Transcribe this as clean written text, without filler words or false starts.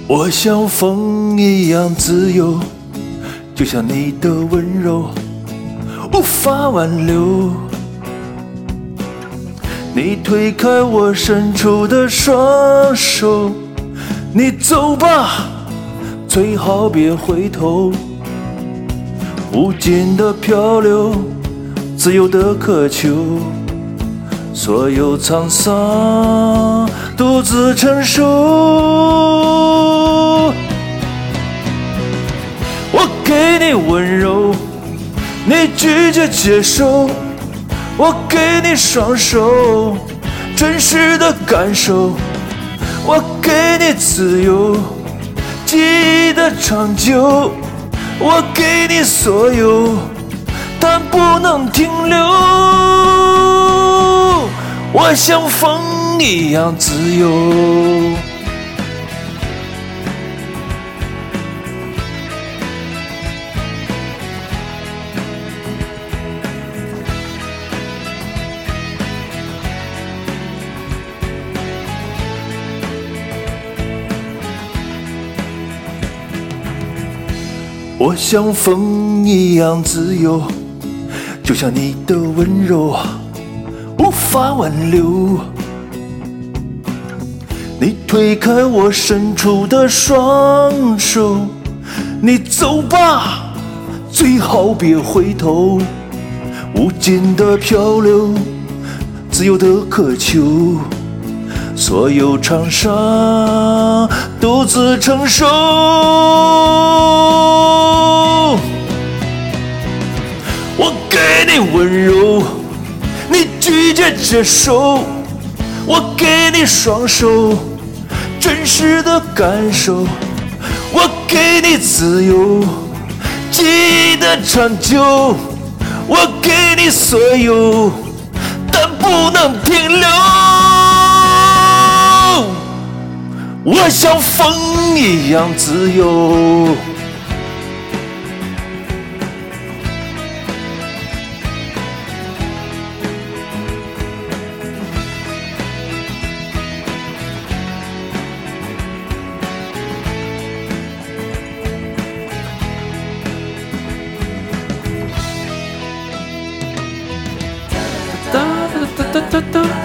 我像风一样自由，就像你的温柔无法挽留。你推开我伸出的双手，你走吧，最好别回头。无尽的漂流，自由的渴求，所有沧桑独自承受。我给你温柔，你拒绝接受，我给你双手，真实的感受，我给你自由，记忆的长久，我给你所有，但不能停留。我像风一样自由。我像风一样自由，就像你的温柔无法挽留。你推开我伸出的双手，你走吧，最好别回头。无尽的漂流，自由的渴求，所有创伤独自承受。我给你温柔，你拒绝接受，我给你双手，真实的感受，我给你自由，记忆的长久，我给你所有，但不能停留。我像风一样自由。 哒哒哒哒哒哒。